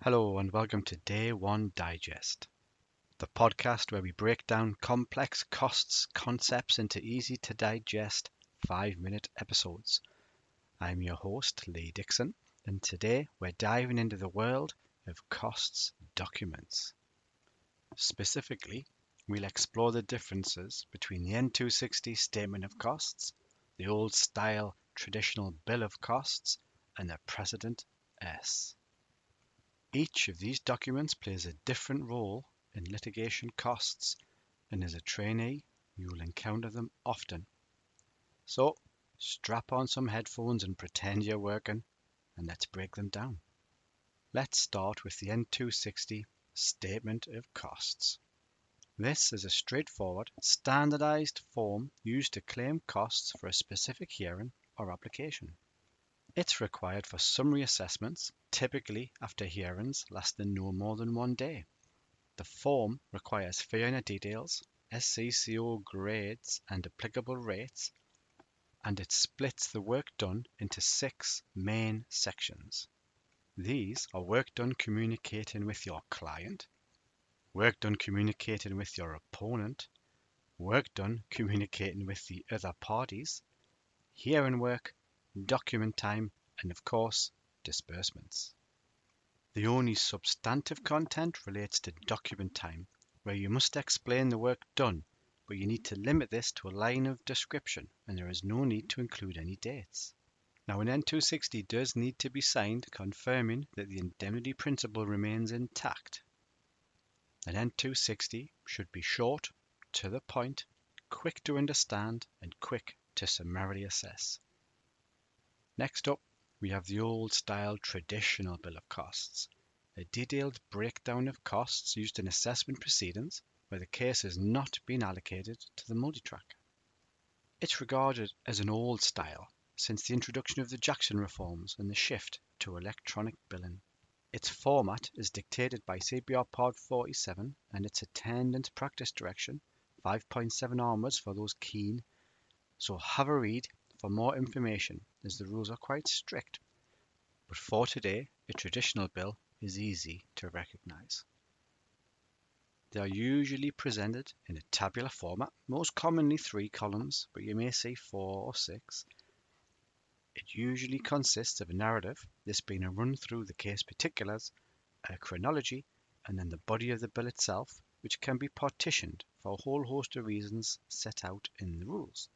Hello and welcome to Day One Digest, the podcast where we break down complex costs concepts into easy to digest 5-minute episodes. I'm your host, Lee Dixon, and today we're diving into the world of costs documents. Specifically, we'll explore the differences between the N260 Statement of Costs, the old style traditional Bill of Costs, and the President S. Each of these documents plays a different role in litigation costs, and as a trainee, you will encounter them often. So, strap on some headphones and pretend you're working, and let's break them down. Let's start with the N260 Statement of Costs. This is a straightforward, standardized form used to claim costs for a specific hearing or application. It's required for summary assessments, typically after hearings lasting no more than 1 day. The form requires fee earner details, SCCO grades and applicable rates, and it splits the work done into 6 main sections. These are work done communicating with your client, work done communicating with your opponent, work done communicating with the other parties, hearing work, document time, and of course, disbursements. The only substantive content relates to document time, where you must explain the work done, but you need to limit this to a line of description, and there is no need to include any dates. Now, an N260 does need to be signed, confirming that the indemnity principle remains intact. An N260 should be short, to the point, quick to understand, and quick to summarily assess. Next up, we have the old style traditional bill of costs, a detailed breakdown of costs used in assessment proceedings where the case has not been allocated to the multitrack. It's regarded as an old style since the introduction of the Jackson reforms and the shift to electronic billing. Its format is dictated by CBR Part 47 and its attendant practice direction, 5.7 onwards for those keen, so have a read for more information as the rules are quite strict. But for today, a traditional bill is easy to recognize. They are usually presented in a tabular format, most commonly 3 columns, but you may see 4 or 6. It usually consists of a narrative, this being a run through the case particulars, a chronology, and then the body of the bill itself, which can be partitioned for a whole host of reasons set out in the rules.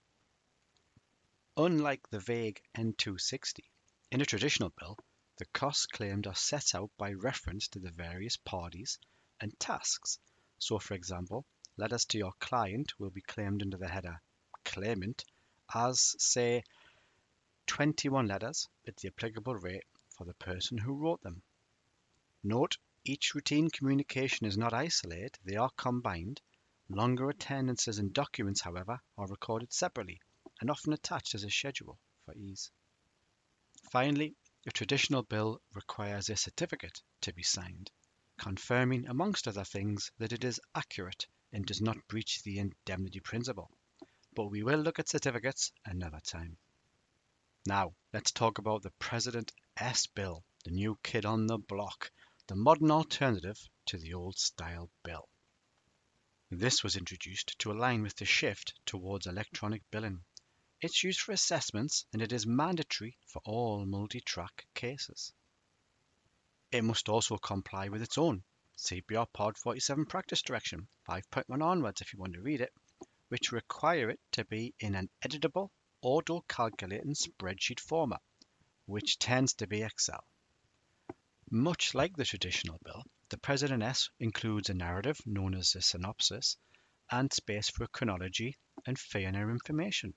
Unlike the vague N260, in a traditional bill, the costs claimed are set out by reference to the various parties and tasks. So, for example, letters to your client will be claimed under the header Claimant as, say, 21 letters at the applicable rate for the person who wrote them. Note, each routine communication is not isolated, they are combined. Longer attendances and documents, however, are recorded separately and often attached as a schedule for ease. Finally, a traditional bill requires a certificate to be signed, confirming, amongst other things, that it is accurate and does not breach the indemnity principle. But we will look at certificates another time. Now, let's talk about the President S bill, the new kid on the block, the modern alternative to the old style bill. This was introduced to align with the shift towards electronic billing. It's used for assessments and it is mandatory for all multi-track cases. It must also comply with its own CBR Part 47 practice direction, 5.1 onwards if you want to read it, which require it to be in an editable, auto-calculating spreadsheet format, which tends to be Excel. Much like the traditional bill, the President S includes a narrative known as a synopsis and space for chronology and fee earner information.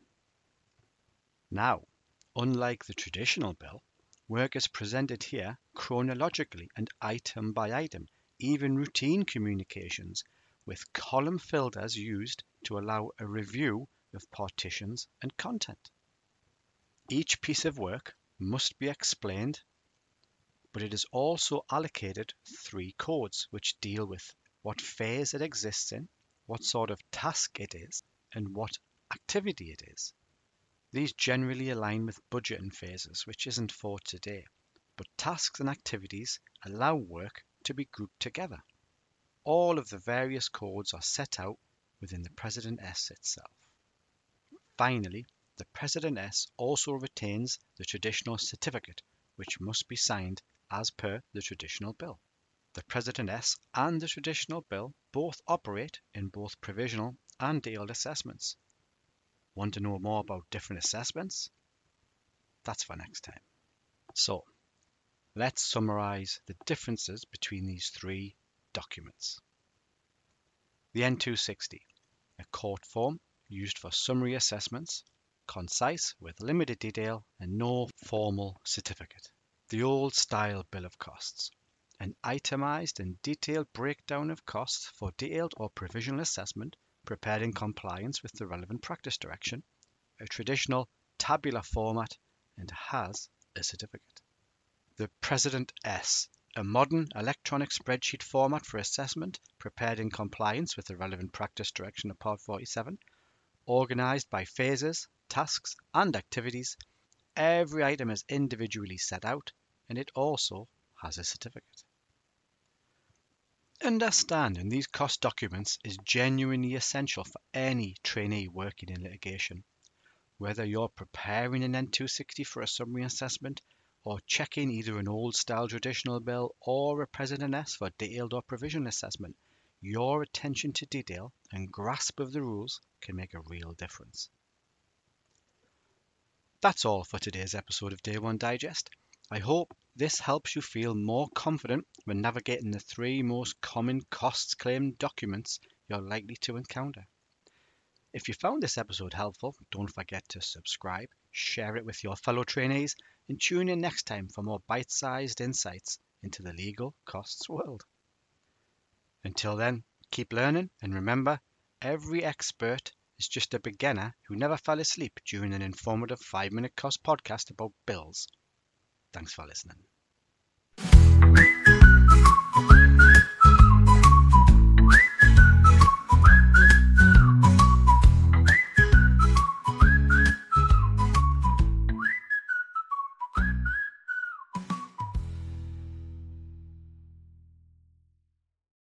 Now, unlike the traditional bill, work is presented here chronologically and item by item, even routine communications, with column filters used to allow a review of partitions and content. Each piece of work must be explained, but it is also allocated 3 codes which deal with what phase it exists in, what sort of task it is, and what activity it is. These generally align with budgeting phases, which isn't for today. but tasks and activities allow work to be grouped together. All of the various codes are set out within the President S itself. Finally, the President S also retains the traditional certificate, which must be signed as per the traditional bill. The President S and the traditional bill both operate in both provisional and detailed assessments. Want to know more about different assessments? That's for next time. So, let's summarize the differences between these three documents. The N260, a court form used for summary assessments, concise with limited detail and no formal certificate. The old style bill of costs, an itemized and detailed breakdown of costs for detailed or provisional assessment prepared in compliance with the relevant practice direction, a traditional tabular format, and has a certificate. The President S, a modern electronic spreadsheet format for assessment prepared in compliance with the relevant practice direction of Part 47, organized by phases, tasks, and activities. Every item is individually set out, and it also has a certificate. Understanding these cost documents is genuinely essential for any trainee working in litigation. Whether you're preparing an N260 for a summary assessment, or checking either an old-style traditional bill or a President S for detailed or provisional assessment, your attention to detail and grasp of the rules can make a real difference. That's all for today's episode of Day One Digest. I hope this helps you feel more confident when navigating the three most common costs claim documents you're likely to encounter. If you found this episode helpful, don't forget to subscribe, share it with your fellow trainees, and tune in next time for more bite-sized insights into the legal costs world. Until then, keep learning, and remember, every expert is just a beginner who never fell asleep during an informative 5-minute cost podcast about bills. Thanks for listening.